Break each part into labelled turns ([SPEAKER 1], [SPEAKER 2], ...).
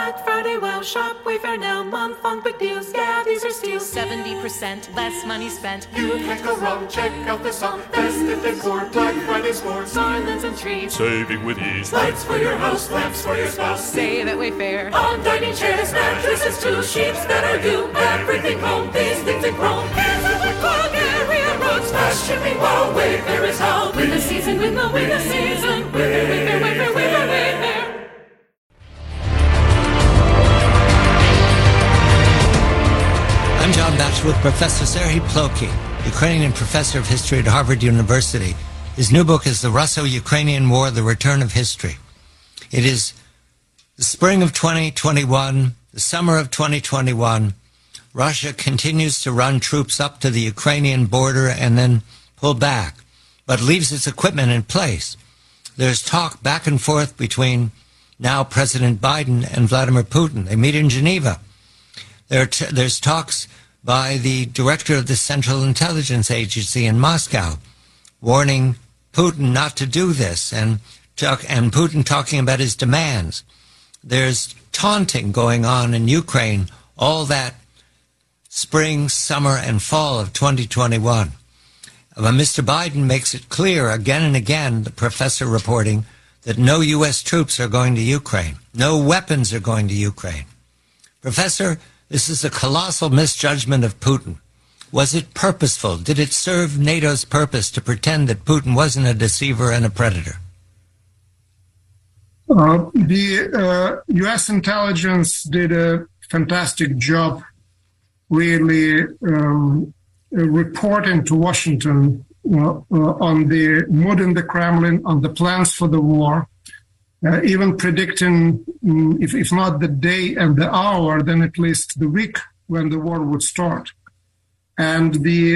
[SPEAKER 1] Black Friday, wow, shop, Wayfair now, month-long big deals. Yeah, these are steals.
[SPEAKER 2] 70% less money spent.
[SPEAKER 1] You can't go wrong, check out this song. Festive decor, Black Friday scores. Garlands and trees,
[SPEAKER 3] saving with ease.
[SPEAKER 1] Lights for your house, lamps for your spouse.
[SPEAKER 2] Save at Wayfair.
[SPEAKER 1] On dining chairs, mattresses too, sheets that are you. Everything home, these things in chrome. Here's a wood clog, area roads, fast shipping, wow, Wayfair is how. Win the season, win the season. Wayfair, Wayfair, Wayfair, Wayfair, Wayfair.
[SPEAKER 4] I'm John Batchelor with Professor Serhiy Plokhy, Ukrainian professor of history at Harvard University. His new book is The Russo-Ukrainian War, The Return of History. It is the spring of 2021, the summer of 2021. Russia continues to run troops up to the Ukrainian border and then pull back, but leaves its equipment in place. There's talk back and forth between now President Biden and Vladimir Putin. They meet in Geneva. There's talks by the director of the Central Intelligence Agency in Moscow, warning Putin not to do this, and Putin talking about his demands. There's taunting going on in Ukraine, all that spring, summer, and fall of 2021. Mr. Biden makes it clear again and again, the professor reporting, that no U.S. troops are going to Ukraine. No weapons are going to Ukraine. Professor, this is a colossal misjudgment of Putin. Was it purposeful? Did it serve NATO's purpose to pretend that Putin wasn't a deceiver and a predator?
[SPEAKER 5] The U.S. intelligence did a fantastic job really reporting to Washington on the mood in the Kremlin, on the plans for the war, even predicting, if not the day and the hour, then at least the week when the war would start. And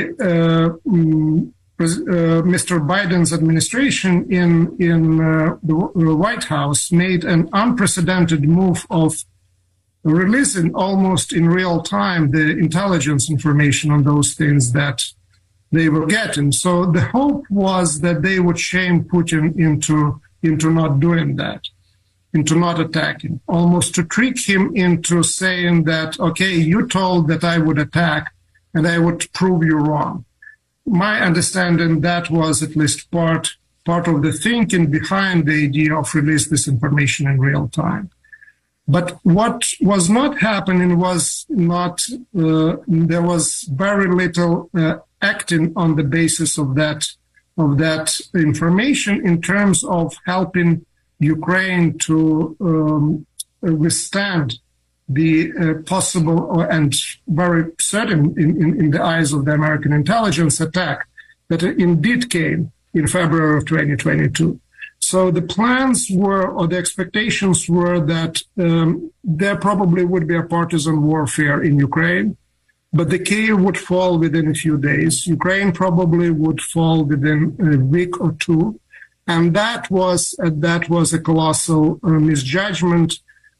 [SPEAKER 5] Mr. Biden's administration in the White House made an unprecedented move of releasing almost in real time the intelligence information on those things that they were getting. So the hope was that they would shame Putin into not doing that, into not attacking, almost to trick him into saying that, okay, you told that I would attack and I would prove you wrong. My understanding, that was at least part of the thinking behind the idea of release this information in real time. But what was not happening was not, there was very little acting on the basis of that information in terms of helping Ukraine to withstand the possible and very certain in the eyes of the American intelligence attack that indeed came in February of 2022. So the plans were, or the expectations were, that there probably would be a partisan warfare in Ukraine, but the Kyiv would fall within a few days. Ukraine probably would fall within a week or two. And that was a colossal misjudgment,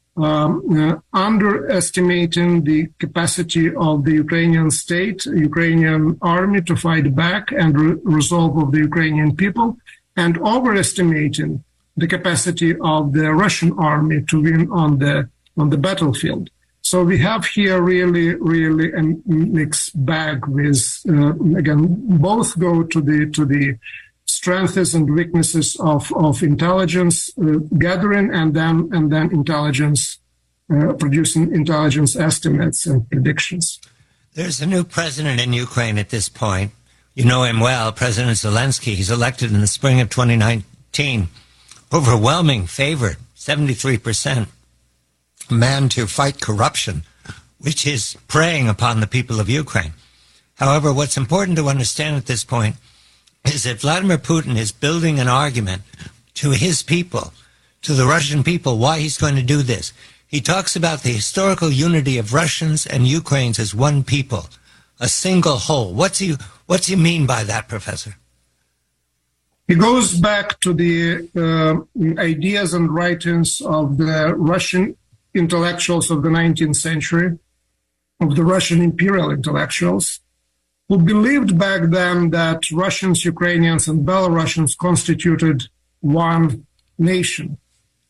[SPEAKER 5] underestimating the capacity of the Ukrainian state, Ukrainian army to fight back and resolve of the Ukrainian people, and overestimating the capacity of the Russian army to win on the battlefield. So we have here really a mixed bag with, again, both go to the strengths and weaknesses of intelligence gathering and then intelligence producing intelligence estimates and predictions.
[SPEAKER 4] There's a new president in Ukraine at this point. You know him well, President Zelensky. He's elected in the spring of 2019. Overwhelming favorite, 73%. A man to fight corruption, which is preying upon the people of Ukraine. However, what's important to understand at this point is that Vladimir Putin is building an argument to his people, to the Russian people, why he's going to do this. He talks about the historical unity of Russians and Ukrainians as one people, a single whole. What's he mean by that, Professor?
[SPEAKER 5] He goes back to the ideas and writings of the Russian intellectuals of the 19th century, of the Russian imperial intellectuals, who believed back then that Russians, Ukrainians, and Belarusians constituted one nation.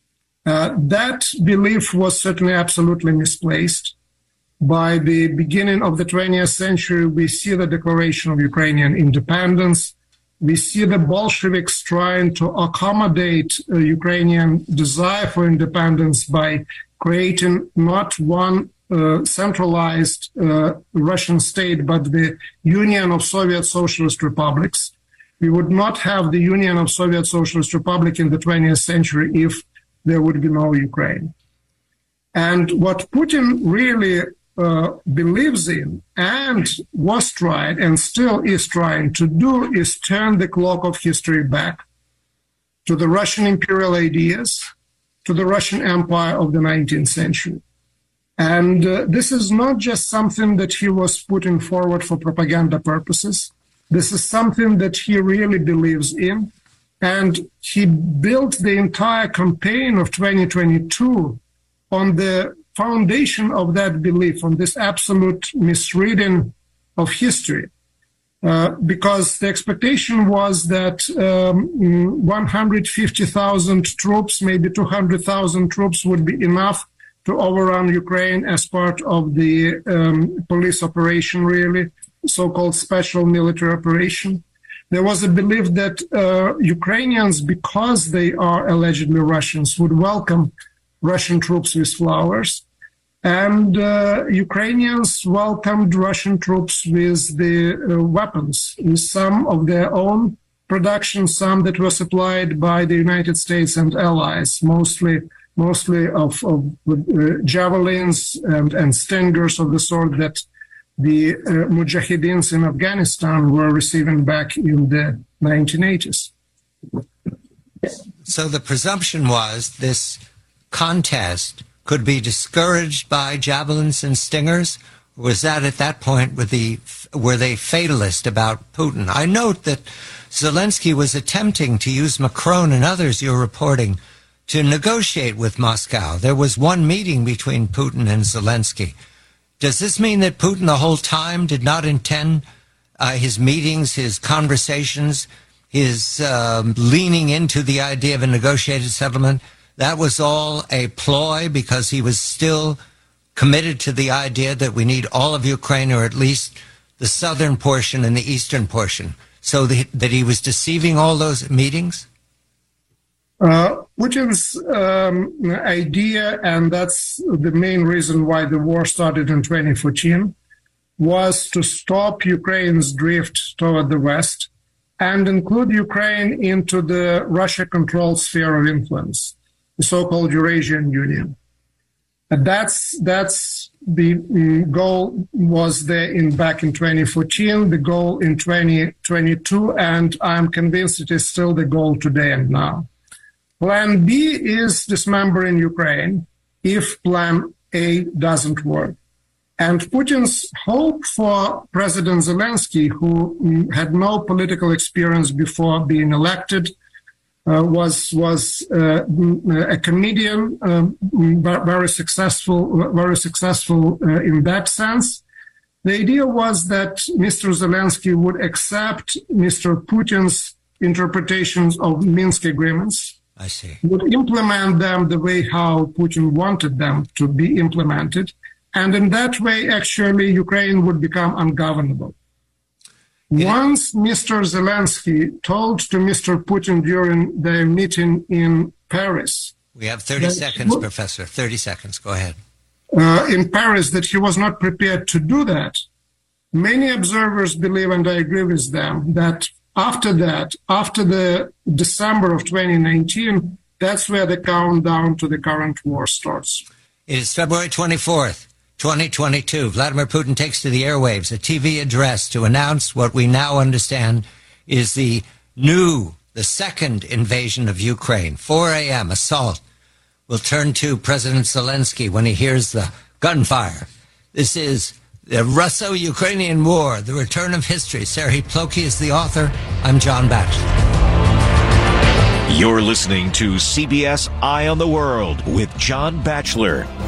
[SPEAKER 5] That belief was certainly absolutely misplaced. By the beginning of the 20th century, we see the declaration of Ukrainian independence. We see the Bolsheviks trying to accommodate Ukrainian desire for independence by creating not one centralized Russian state, but the Union of Soviet Socialist Republics. We would not have the Union of Soviet Socialist Republic in the 20th century if there would be no Ukraine. And what Putin really believes in and was tried and still is trying to do is turn the clock of history back to the Russian imperial ideas, to the Russian Empire of the 19th century. And this is not just something that he was putting forward for propaganda purposes. This is something that he really believes in. And he built the entire campaign of 2022 on the foundation of that belief, on this absolute misreading of history. Because the expectation was that 150,000 troops, maybe 200,000 troops would be enough to overrun Ukraine as part of the police operation, really, so-called special military operation. There was a belief that Ukrainians, because they are allegedly Russians, would welcome Russian troops with flowers. And Ukrainians welcomed Russian troops with the weapons, with some of their own production, some that were supplied by the United States and allies, mostly of javelins and stingers of the sort that the Mujahideens in Afghanistan were receiving back in the 1980s.
[SPEAKER 4] So the presumption was this contest could be discouraged by javelins and stingers? Was that at that point, were they fatalist about Putin? I note that Zelensky was attempting to use Macron and others you're reporting to negotiate with Moscow. There was one meeting between Putin and Zelensky. Does this mean that Putin the whole time did not intend his meetings, his conversations, his leaning into the idea of a negotiated settlement? That was all a ploy because he was still committed to the idea that we need all of Ukraine, or at least the southern portion and the eastern portion, so that he was deceiving all those meetings?
[SPEAKER 5] Putin's idea, and that's the main reason why the war started in 2014, was to stop Ukraine's drift toward the West and include Ukraine into the Russia-controlled sphere of influence, the so-called Eurasian Union. That's the goal was there back in 2014, the goal in 2022, and I'm convinced it is still the goal today and now. Plan B is dismembering Ukraine if Plan A doesn't work. And Putin's hope for President Zelensky, who had no political experience before being elected, was a comedian, very successful in that sense. The idea was that Mr. Zelensky would accept Mr. Putin's interpretations of Minsk agreements.
[SPEAKER 4] I see.
[SPEAKER 5] Would implement them the way how Putin wanted them to be implemented. And in that way, actually, Ukraine would become ungovernable. Once Mr. Zelensky told to Mr. Putin during their meeting in Paris.
[SPEAKER 4] We have 30 seconds, Professor. 30 seconds. Go ahead.
[SPEAKER 5] In Paris, that he was not prepared to do that. Many observers believe, and I agree with them, that after the December of 2019, that's where the countdown to the current war starts.
[SPEAKER 4] It is February 24th, 2022. Vladimir Putin takes to the airwaves a TV address to announce what we now understand is the second invasion of Ukraine. 4 a.m. assault. We'll turn to President Zelensky when he hears the gunfire. This is the Russo-Ukrainian War, The Return of History. Serhiy Plokhy is the author. I'm John Batchelor.
[SPEAKER 3] You're listening to CBS Eye on the World with John Batchelor.